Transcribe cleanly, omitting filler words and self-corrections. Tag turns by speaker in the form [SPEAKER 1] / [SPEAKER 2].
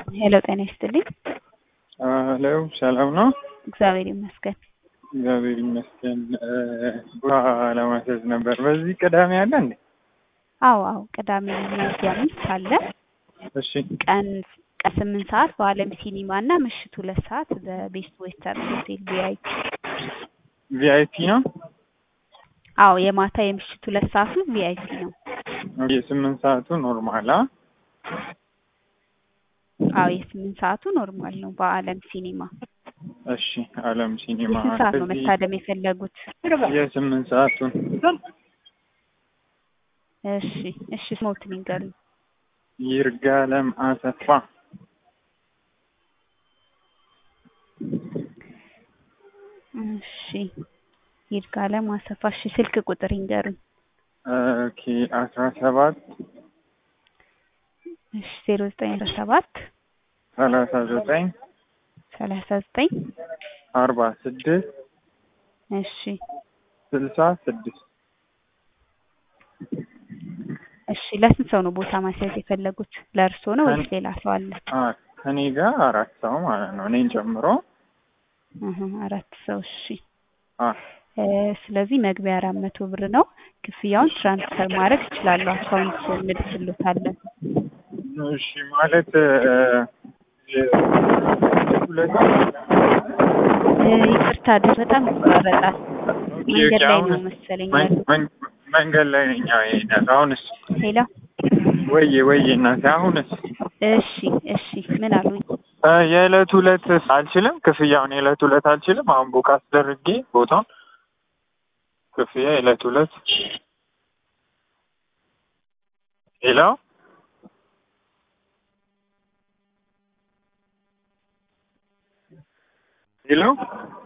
[SPEAKER 1] ሄሎ ጤና ይስጥልኝ።
[SPEAKER 2] ሄሎ ሰላም ነው?
[SPEAKER 1] እግዚአብሔር ይመስገን።
[SPEAKER 2] እግዚአብሔር ይመስገን። ቡራ ለማሰዝ ነበር። በዚህ ቅዳሜ አለ እንዴ?
[SPEAKER 1] አዎ ቅዳሜ ሚያዝያ 5 አለ።
[SPEAKER 2] እሺ
[SPEAKER 1] ቀን 8 ሰዓት በአለም ሲኒማ እና ምሽት 2 ሰዓት በቤስት ዌስተርን ሆቴል ቪአይፒ።
[SPEAKER 2] ቪአይፒ ነው?
[SPEAKER 1] አዎ የማታ የምሽት 2 ሰዓቱ ቪአይፒ ነው።
[SPEAKER 2] የ8 ሰዓቱ ኖርማል አ?
[SPEAKER 1] አዎ የ8 ሰዓቱ ኖርማል ነው በአለም ሲኒማ።
[SPEAKER 2] እሺ አለም ሲኒማ።
[SPEAKER 1] የስንት ሰዓት ነው መታደም የፈለጉት?
[SPEAKER 2] የ8 ሰዓቱን።
[SPEAKER 1] እሺ ስሞትን ይንገሩኝ።
[SPEAKER 2] ይርጋለም አሰፋ።
[SPEAKER 1] እሺ ይርጋለም አሰፋ። እሺ ስልክ ቁጥር ይንገሩኝ።
[SPEAKER 2] ኦኬ 17
[SPEAKER 1] እሺ 0917
[SPEAKER 2] 39 46
[SPEAKER 1] እሺ
[SPEAKER 2] 66
[SPEAKER 1] እሺ ለስንት ሰው ነው ቦታ ማስያዝ የፈለጉት? ለእርሶ ነው ወይስ ሌላ ሰው አለ?
[SPEAKER 2] ከኔ ጋር 4 ሰው ማለት ነው፣ እኔን ጨምሮ
[SPEAKER 1] 4 ሰው። እሺ ስለዚህ መግቢያ 400 ብር ነው። ክፍያውን ትራንስፈር ማድረግ ይችላሉ። አካውንት እንልክልዎታለን።
[SPEAKER 2] እሺ ማለት
[SPEAKER 1] ይቅርታ በጣም ይቆራረጣል። መንገድ ላይ ነው መሰለኝ ያሉት።
[SPEAKER 2] መንገድ ላይ ነኝ። አሁንስ?
[SPEAKER 1] ሄሎ
[SPEAKER 2] ወይ እናቴ አሁንስ?
[SPEAKER 1] እሺ ምን አሉኝ?
[SPEAKER 2] የዕለት ሁለት አልችልም። ክፍያውን የዕለት ሁለት አልችልም። አሁን ቡክ አስደርጌ ቦታውን ክፍያ የዕለት ሁለት። ሄሎ